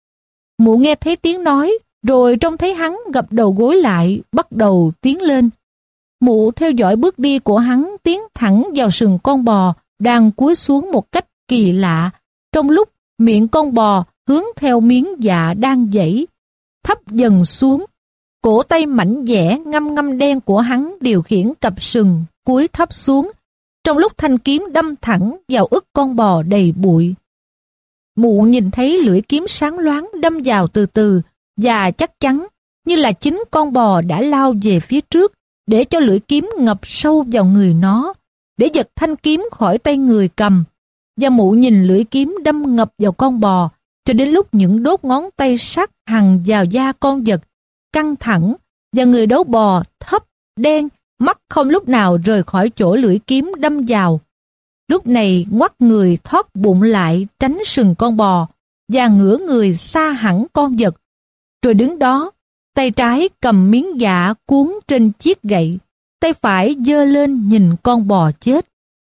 A: Mụ nghe thấy tiếng nói, rồi trông thấy hắn gập đầu gối lại, bắt đầu tiến lên. Mụ theo dõi bước đi của hắn tiến thẳng vào sừng con bò đang cúi xuống một cách kỳ lạ, trong lúc miệng con bò hướng theo miếng dạ đang giãy, thấp dần xuống. Cổ tay mảnh dẻ ngăm ngăm đen của hắn điều khiển cặp sừng cúi thấp xuống, trong lúc thanh kiếm đâm thẳng vào ức con bò đầy bụi. Mụ nhìn thấy lưỡi kiếm sáng loáng đâm vào từ từ và chắc chắn, như là chính con bò đã lao về phía trước để cho lưỡi kiếm ngập sâu vào người nó, để giật thanh kiếm khỏi tay người cầm. Và mụ nhìn lưỡi kiếm đâm ngập vào con bò cho đến lúc những đốt ngón tay sắc hằn vào da con vật căng thẳng, và người đấu bò thấp, đen, mắt không lúc nào rời khỏi chỗ lưỡi kiếm đâm vào. Lúc này ngoắt người thoát bụng lại tránh sừng con bò và ngửa người xa hẳn con vật, rồi đứng đó, tay trái cầm miếng dạ cuốn trên chiếc gậy, tay phải giơ lên nhìn con bò chết.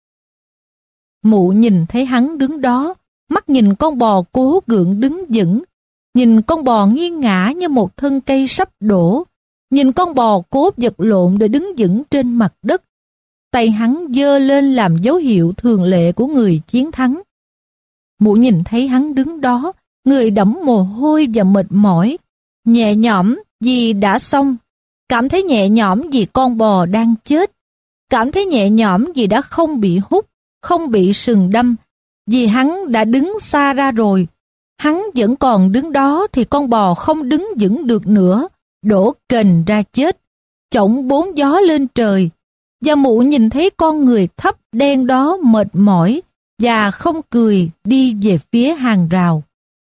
A: Mụ nhìn thấy hắn đứng đó, mắt nhìn con bò cố gượng đứng vững, nhìn con bò nghiêng ngã như một thân cây sắp đổ, nhìn con bò cố vật lộn để đứng vững trên mặt đất. Tay hắn giơ lên làm dấu hiệu thường lệ của người chiến thắng. Mụ nhìn thấy hắn đứng đó, người đẫm mồ hôi và mệt mỏi, nhẹ nhõm vì đã xong, cảm thấy nhẹ nhõm vì con bò đang chết, cảm thấy nhẹ nhõm vì đã không bị hút, không bị sừng đâm, vì hắn đã đứng xa ra rồi. Hắn vẫn còn đứng đó thì con bò không đứng vững được nữa, đổ kềnh ra chết, chổng bốn gió lên trời. Và mụ nhìn thấy con người thấp đen đó mệt mỏi và không cười đi về phía hàng rào.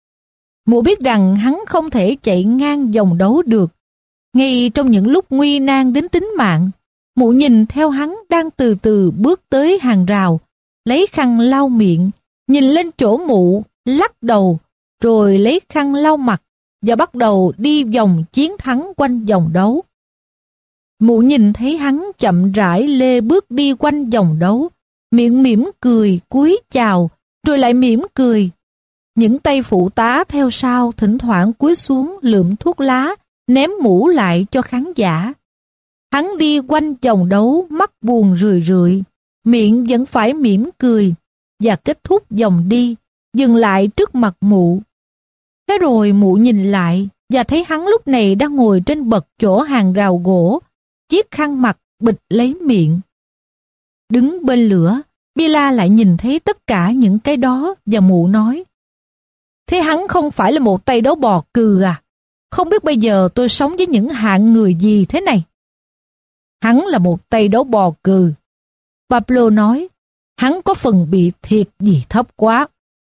A: Mụ biết rằng hắn không thể chạy ngang vòng đấu được. Ngay trong những lúc nguy nan đến tính mạng, mụ nhìn theo hắn đang từ từ bước tới hàng rào, lấy khăn lau miệng, nhìn lên chỗ mụ, lắc đầu, rồi lấy khăn lau mặt và bắt đầu đi vòng chiến thắng quanh vòng đấu. Mụ nhìn thấy hắn chậm rãi lê bước đi quanh vòng đấu, miệng mỉm cười cúi chào, rồi lại mỉm cười. Những tay phụ tá theo sau thỉnh thoảng cúi xuống lượm thuốc lá, ném mũ lại cho khán giả. Hắn đi quanh vòng đấu mắt buồn rười rượi, miệng vẫn phải mỉm cười, và kết thúc vòng đi, dừng lại trước mặt mụ. Thế rồi mụ nhìn lại và thấy hắn lúc này đang ngồi trên bậc chỗ hàng rào gỗ, chiếc khăn mặt bịt lấy miệng. Đứng bên lửa, Bila lại nhìn thấy tất cả những cái đó và mụ nói: "Thế hắn không phải là một tay đấu bò cừ à? Không biết bây giờ tôi sống với những hạng người gì thế này?" "Hắn là một tay đấu bò cừ," Pablo nói. "Hắn có phần bị thiệt gì thấp quá."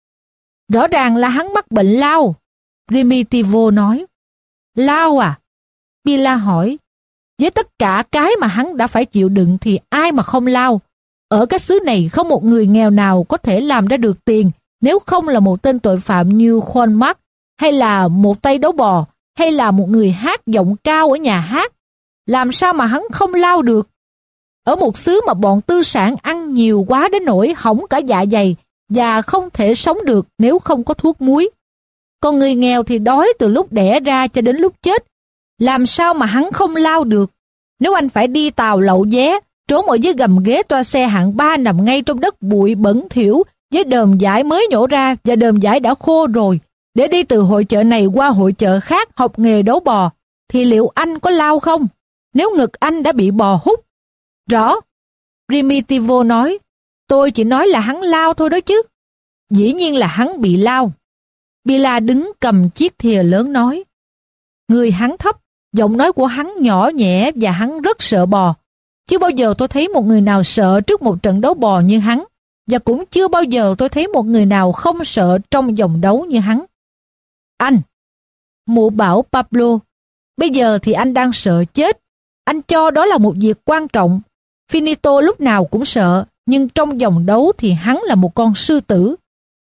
A: "Rõ ràng là hắn mắc bệnh lao," Primitivo nói. "Lao à?" Bila hỏi. "Với tất cả cái mà hắn đã phải chịu đựng thì ai mà không lao.
B: Ở cái xứ này không một người nghèo nào có thể làm ra được tiền nếu không là một tên tội phạm như Juan Mark, hay là một tay đấu bò, hay là một người hát giọng cao ở nhà hát. Làm sao mà hắn không lao được? Ở một xứ mà bọn tư sản ăn nhiều quá đến nỗi hỏng cả dạ dày và không thể sống được nếu không có thuốc muối. Còn người nghèo thì đói từ lúc đẻ ra cho đến lúc chết. Làm sao mà hắn không lao được? Nếu anh phải đi tàu lậu vé, trốn ở dưới gầm ghế toa xe hạng ba nằm ngay trong đất bụi bẩn thỉu với đờm vải mới nhổ ra và đờm vải đã khô rồi, để đi từ hội chợ này qua hội chợ khác học nghề đấu bò, thì liệu anh có lao không? Nếu ngực anh đã bị bò hút. Rõ. Primitivo nói, tôi chỉ nói là hắn lao thôi đó chứ. Dĩ nhiên là hắn bị lao. Bila đứng cầm chiếc thìa lớn nói. Người hắn thấp, giọng nói của hắn nhỏ nhẹ và hắn rất sợ bò. Chưa bao giờ tôi thấy một người nào sợ trước một trận đấu bò như hắn, và cũng chưa bao giờ tôi thấy một người nào không sợ trong vòng đấu như hắn. Anh, mụ bảo Pablo, bây giờ thì anh đang sợ chết. Anh cho đó là một việc quan trọng. Finito lúc nào cũng sợ, nhưng trong vòng đấu thì hắn là một con sư tử.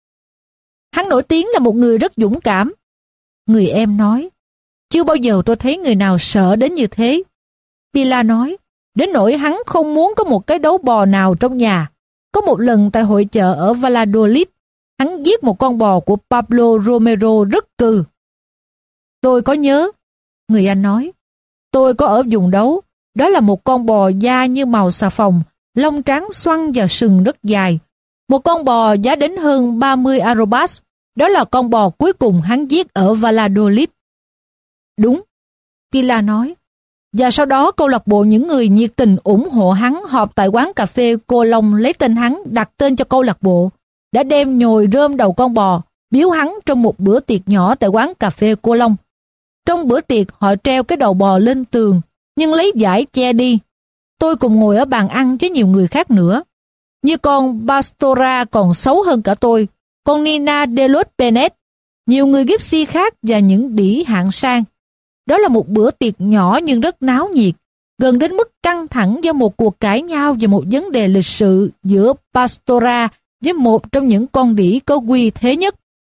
B: Hắn nổi tiếng là một người rất dũng cảm. Người em nói, chưa bao giờ tôi thấy người nào sợ đến như thế. Pila nói, đến nỗi hắn không muốn có một cái đấu bò nào trong nhà. Có một lần tại hội chợ ở Valladolid, hắn giết một con bò của Pablo Romero rất cừ. Tôi có nhớ, người anh nói, tôi có ở vùng đấu, đó là một con bò da như màu xà phòng, lông trắng xoăn và sừng rất dài. Một con bò giá đến hơn ba mươi arrobas, đó là con bò cuối cùng hắn giết ở Valladolid. Đúng, Pila nói. Và sau đó câu lạc bộ những người nhiệt tình ủng hộ hắn họp tại quán cà phê Cô Long lấy tên hắn đặt tên cho câu lạc bộ, đã đem nhồi rơm đầu con bò, biếu hắn trong một bữa tiệc nhỏ tại quán cà phê Cô Long. Trong bữa tiệc họ treo cái đầu bò lên tường, nhưng lấy vải che đi. Tôi cùng ngồi ở bàn ăn với nhiều người khác nữa. Như con Pastora còn xấu hơn cả tôi, con Nina de los Penet, nhiều người Gypsy khác và những đĩ hạng sang. Đó là một bữa tiệc nhỏ nhưng rất náo nhiệt, gần đến mức căng thẳng do một cuộc cãi nhau về một vấn đề lịch sự giữa Pastora với một trong những con đĩ có uy thế nhất.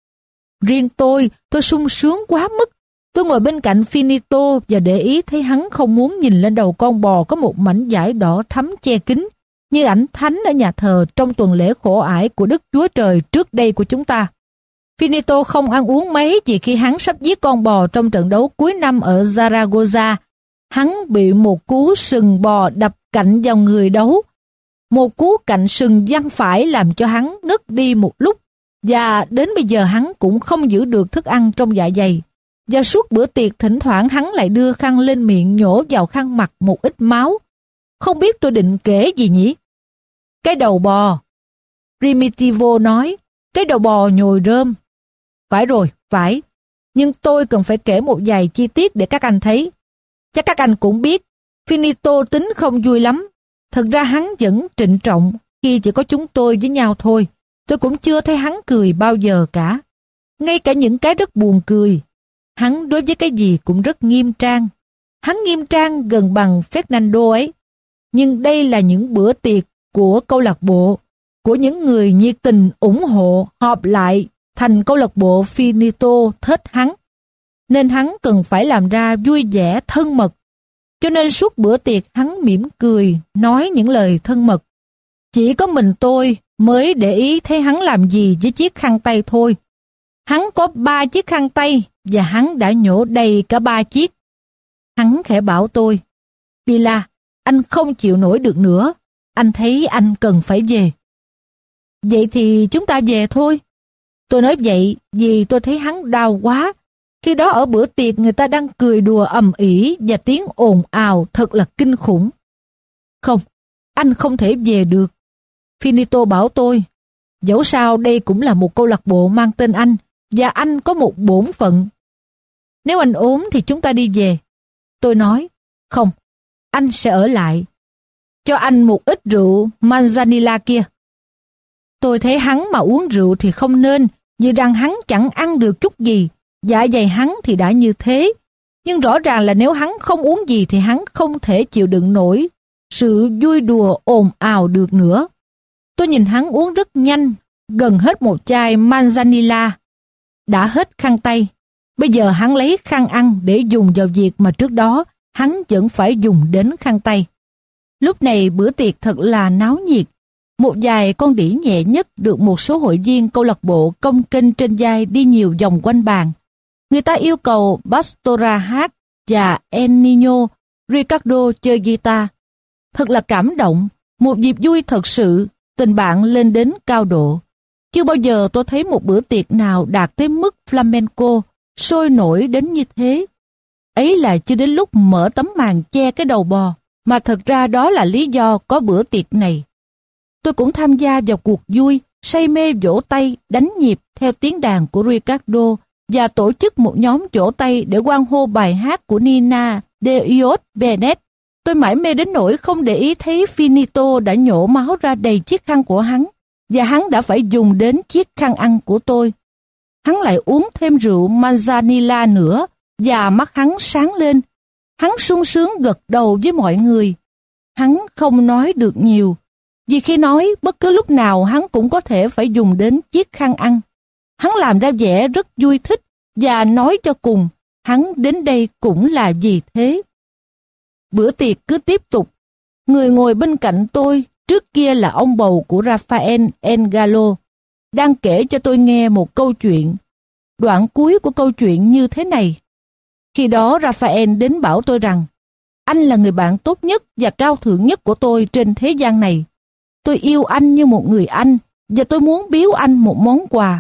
B: Riêng tôi, tôi sung sướng quá mức. Tôi ngồi bên cạnh Finito và để ý thấy hắn không muốn nhìn lên đầu con bò có một mảnh vải đỏ thắm che kín, như ảnh thánh ở nhà thờ trong tuần lễ khổ ải của Đức Chúa Trời trước đây của chúng ta. Finito không ăn uống mấy vì khi hắn sắp giết con bò trong trận đấu cuối năm ở Zaragoza, hắn bị một cú sừng bò đập cạnh vào người đấu. Một cú cạnh sừng văng phải làm cho hắn ngất đi một lúc, và đến bây giờ hắn cũng không giữ được thức ăn trong dạ dày. Và suốt bữa tiệc thỉnh thoảng hắn lại đưa khăn lên miệng nhổ vào khăn mặt một ít máu. Không biết tôi định kể gì nhỉ? Cái đầu bò. Primitivo nói, cái đầu bò nhồi rơm. Phải rồi, phải. Nhưng tôi cần phải kể một vài chi tiết để các anh thấy. Chắc các anh cũng biết, Finito tính không vui lắm. Thật ra hắn vẫn trịnh trọng khi chỉ có chúng tôi với nhau thôi. Tôi cũng chưa thấy hắn cười bao giờ cả. Ngay cả những cái rất buồn cười. Hắn đối với cái gì cũng rất nghiêm trang. Hắn nghiêm trang gần bằng Fernando ấy. Nhưng đây là những bữa tiệc của câu lạc bộ, của những người nhiệt tình ủng hộ họp lại thành câu lạc bộ Finito thích hắn. Nên hắn cần phải làm ra vui vẻ thân mật. Cho nên suốt bữa tiệc hắn mỉm cười, nói những lời thân mật. Chỉ có mình tôi mới để ý thấy hắn làm gì với chiếc khăn tay thôi. Hắn có ba chiếc khăn tay và hắn đã nhổ đầy cả ba chiếc. Hắn khẽ bảo tôi, Pila, anh không chịu nổi được nữa. Anh thấy anh cần phải về. Vậy thì chúng ta về thôi. Tôi nói vậy vì tôi thấy hắn đau quá. Khi đó ở bữa tiệc người ta đang cười đùa ầm ĩ và tiếng ồn ào thật là kinh khủng. Không, anh không thể về được. Finito bảo tôi, dẫu sao đây cũng là một câu lạc bộ mang tên anh và anh có một bổn phận. Nếu anh ốm thì chúng ta đi về. Tôi nói, không, anh sẽ ở lại. Cho anh một ít rượu Manzanilla kia. Tôi thấy hắn mà uống rượu thì không nên, vì rằng hắn chẳng ăn được chút gì. Dạ dày hắn thì đã như thế. Nhưng rõ ràng là nếu hắn không uống gì thì hắn không thể chịu đựng nổi sự vui đùa ồn ào được nữa.
A: Tôi nhìn hắn uống rất nhanh, gần hết một chai Manzanilla. Đã hết khăn tay. Bây giờ hắn lấy khăn ăn để dùng vào việc mà trước đó hắn vẫn phải dùng đến khăn tay. Lúc này bữa tiệc thật là náo nhiệt. Một vài con đĩ nhẹ nhất được một số hội viên câu lạc bộ cong kênh trên vai đi nhiều vòng quanh bàn. Người ta yêu cầu Pastora hát và El Niño Ricardo chơi guitar. Thật là cảm động, một dịp vui thật sự, tình bạn lên đến cao độ. Chưa bao giờ tôi thấy một bữa tiệc nào đạt tới mức flamenco, sôi nổi đến như thế. Ấy là chưa đến lúc mở tấm màn che cái đầu bò, mà thật ra đó là lý do có bữa tiệc này. Tôi cũng tham gia vào cuộc vui, say mê vỗ tay, đánh nhịp theo tiếng đàn của Ricardo và tổ chức một nhóm vỗ tay để hoan hô bài hát của Nina de Ios Bennett. Tôi mải mê đến nỗi không để ý thấy Finito đã nhổ máu ra đầy chiếc khăn của hắn, và hắn đã phải dùng đến chiếc khăn ăn của tôi. Hắn lại uống thêm rượu Manzanilla nữa, và mắt hắn sáng lên. Hắn sung sướng gật đầu với mọi người. Hắn không nói được nhiều, vì khi nói bất cứ lúc nào hắn cũng có thể phải dùng đến chiếc khăn ăn. Hắn làm ra vẻ rất vui thích, và nói cho cùng, hắn đến đây cũng là vì thế. Bữa tiệc cứ tiếp tục. Người ngồi bên cạnh tôi trước kia là ông bầu của Rafael Engalo, đang kể cho tôi nghe một câu chuyện. Đoạn cuối của câu chuyện như thế này. Khi đó Rafael đến bảo tôi rằng anh là người bạn tốt nhất và cao thượng nhất của tôi trên thế gian này. Tôi yêu anh như một người anh, và tôi muốn biếu anh một món quà.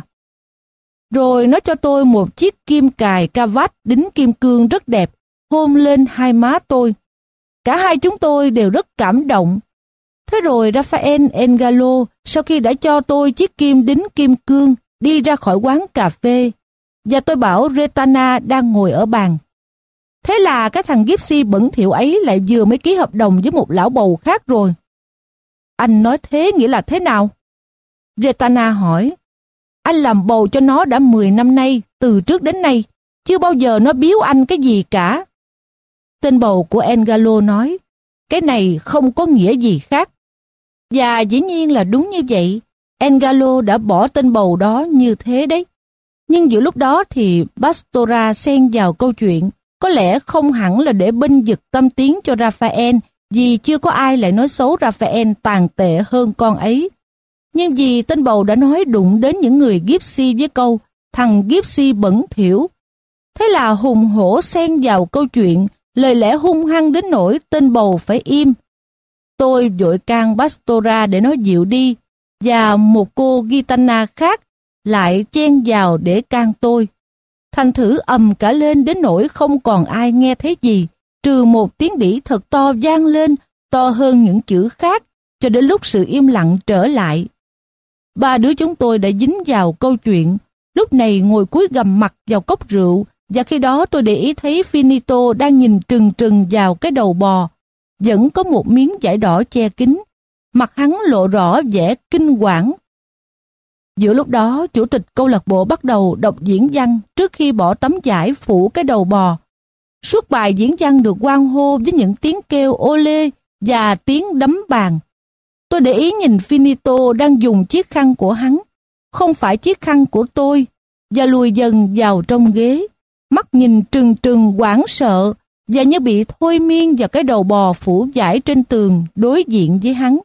A: Rồi nó cho tôi một chiếc kim cài cravat đính kim cương rất đẹp, hôn lên hai má tôi. Cả hai chúng tôi đều rất cảm động. Thế rồi Rafael Engalo, sau khi đã cho tôi chiếc kim đính kim cương, đi ra khỏi quán cà phê, và tôi bảo Retana đang ngồi ở bàn. Thế là cái thằng Gypsy bẩn thỉu ấy lại vừa mới ký hợp đồng với một lão bầu khác rồi. Anh nói thế nghĩa là thế nào? Retana hỏi. Anh làm bầu cho nó đã mười năm nay, từ trước đến nay, chưa bao giờ nó biếu anh cái gì cả. Tên bầu của Engalo nói, cái này không có nghĩa gì khác. Và dĩ nhiên là đúng như vậy, Engalo đã bỏ tên bầu đó như thế đấy. Nhưng giữa lúc đó thì Pastora xen vào câu chuyện, có lẽ không hẳn là để bênh vực tâm tiếng cho Rafael, vì chưa có ai lại nói xấu Rafael tàn tệ hơn con ấy. Nhưng vì tên bầu đã nói đụng đến những người Gypsy với câu, thằng Gypsy bẩn thỉu. Thế là hùng hổ xen vào câu chuyện, lời lẽ hung hăng đến nỗi tên bầu phải im. Tôi vội can Pastora để nó dịu đi, và một cô Gitana khác lại chen vào để can tôi. Thành thử ầm cả lên đến nỗi không còn ai nghe thấy gì, trừ một tiếng đĩ thật to vang lên, to hơn những chữ khác, cho đến lúc sự im lặng trở lại. Ba đứa chúng tôi đã dính vào câu chuyện, lúc này ngồi cúi gằm mặt vào cốc rượu, và khi đó tôi để ý thấy Finito đang nhìn trừng trừng vào cái đầu bò, vẫn có một miếng vải đỏ che kín, mặt hắn lộ rõ vẻ kinh quản. Giữa lúc đó, chủ tịch câu lạc bộ bắt đầu đọc diễn văn trước khi bỏ tấm vải phủ cái đầu bò. Suốt bài diễn văn được hoan hô với những tiếng kêu ô lê và tiếng đấm bàn. Tôi để ý nhìn Finito đang dùng chiếc khăn của hắn, không phải chiếc khăn của tôi, và lùi dần vào trong ghế, mắt nhìn trừng trừng hoảng sợ và như bị thôi miên vào cái đầu bò phủ vải trên tường đối diện với hắn.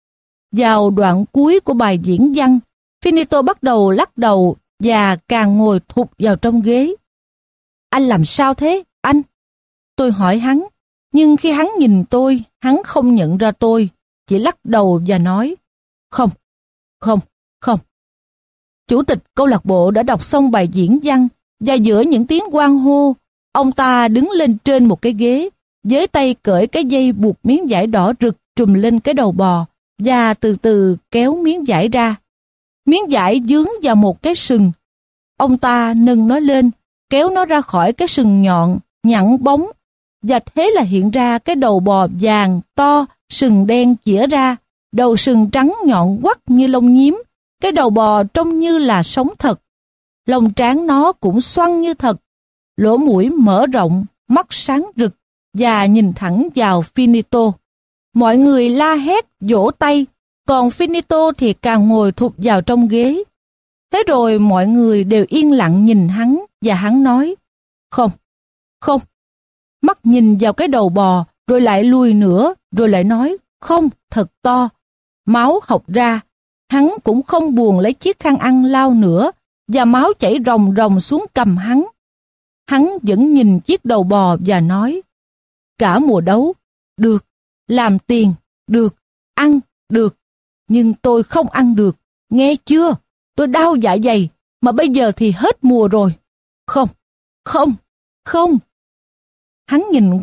A: Vào đoạn cuối của bài diễn văn, Finito bắt đầu lắc đầu và càng ngồi thụp vào trong ghế. Anh làm sao thế, anh? Tôi hỏi hắn, nhưng khi hắn nhìn tôi, hắn không nhận ra tôi, chỉ lắc đầu và nói, không, không, không. Chủ tịch câu lạc bộ đã đọc xong bài diễn văn, và giữa những tiếng hoan hô, ông ta đứng lên trên một cái ghế, với tay cởi cái dây buộc miếng vải đỏ rực trùm lên cái đầu bò, và từ từ kéo miếng vải ra. Miếng vải dướng vào một cái sừng. Ông ta nâng nó lên, kéo nó ra khỏi cái sừng nhọn, nhẵn bóng, và thế là hiện ra cái đầu bò vàng, to, sừng đen chĩa ra, đầu sừng trắng nhọn quắt như lông nhím, cái đầu bò trông như là sống thật. Lông trán nó cũng xoăn như thật, lỗ mũi mở rộng, mắt sáng rực, và nhìn thẳng vào Finito. Mọi người la hét, vỗ tay, Còn Finito thì càng ngồi thụp vào trong ghế. Thế rồi mọi người đều yên lặng nhìn hắn và hắn nói, không, không. Mắt nhìn vào cái đầu bò, rồi lại lùi nữa, rồi lại nói, không, thật to. Máu hộc ra, hắn cũng không buồn lấy chiếc khăn ăn lau nữa, và máu chảy ròng ròng xuống cằm hắn. Hắn vẫn nhìn chiếc đầu bò và nói, cả mùa đấu, được, làm tiền, được, ăn, được, nhưng tôi không ăn được, nghe chưa? Tôi đau dạ dày, mà bây giờ thì hết mùa rồi. Không, không, không. Hắn nhìn